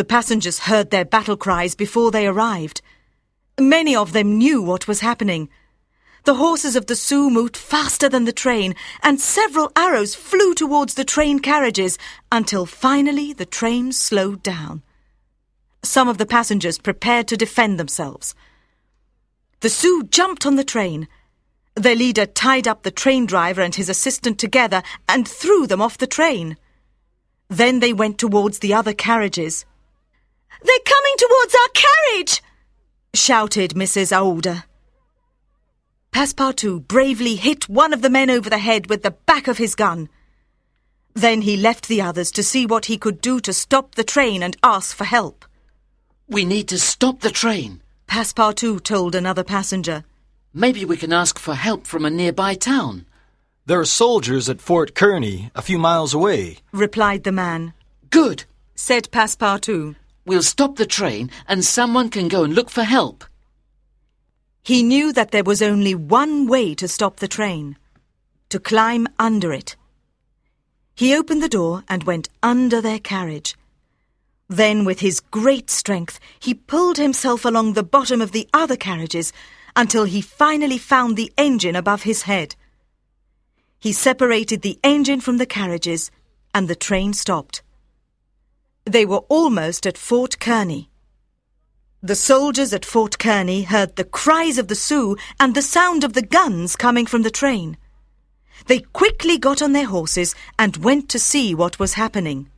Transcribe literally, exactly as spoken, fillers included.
The passengers heard their battle cries before they arrived. Many of them knew what was happening. The horses of the Sioux moved faster than the train, and several arrows flew towards the train carriages until finally the train slowed down. Some of the passengers prepared to defend themselves. The Sioux jumped on the train. Their leader tied up the train driver and his assistant together and threw them off the train. Then they went towards the other carriages. "They're coming towards our carriage!" shouted Missus Aouda. Passepartout bravely hit one of the men over the head with the back of his gun. Then he left the others to see what he could do to stop the train and ask for help. "We need to stop the train," Passepartout told another passenger. "Maybe we can ask for help from a nearby town." "There are soldiers at Fort Kearny, a few miles away," replied the man. "Good," said Passepartout. "We'll stop the train and someone can go and look for help." He knew that there was only one way to stop the train: to climb under it. He opened the door and went under their carriage. Then, with his great strength, he pulled himself along the bottom of the other carriages until he finally found the engine above his head. He separated the engine from the carriages, and the train stopped. They were almost at Fort Kearny. The soldiers at Fort Kearny heard the cries of the Sioux and the sound of the guns coming from the train. They quickly got on their horses and went to see what was happening.